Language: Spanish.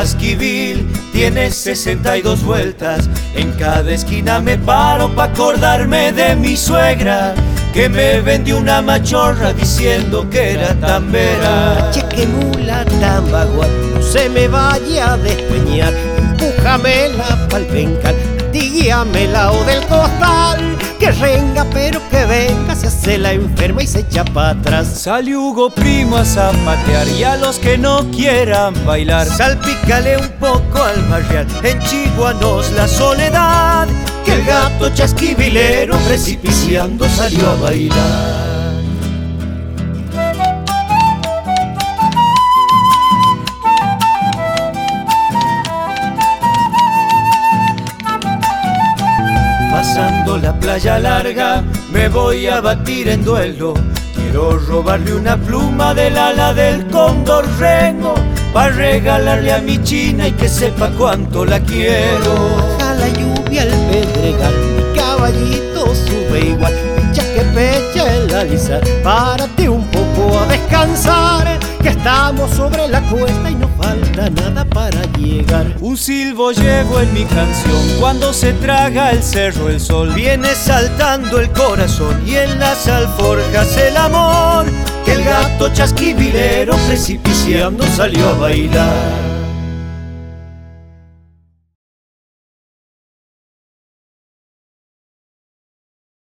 Chasquivil tiene 62 vueltas. En cada esquina me paro pa' acordarme de mi suegra, que me vendió una machorra diciendo que era tambera. Che, que mula tan bagua, no se me vaya a despeñar. Empújamela pa'l pencal, dígamela o del costal. Que renga pero que venga, se hace la enferma y se echa para atrás. Sale Hugo Primo a zapatear y a los que no quieran bailar, salpícale un poco al barrial, enchiguanos la soledad. Que el gato chasquivilero precipiciando salió a bailar. Pasando la playa larga, me voy a batir en duelo. Quiero robarle una pluma del ala del cóndor rengo, pa' regalarle a mi china y que sepa cuánto la quiero. A la lluvia el pedregal, mi caballito sube igual. Pecha que pecha el alisar, párate un poco a descansar, que estamos sobre la cuesta y no falta nada para llegar. Un silbo llevo en mi canción, cuando se traga el cerro el sol viene saltando el corazón y en las alforjas el amor. Que el gato chasquivilero precipiciando salió a bailar.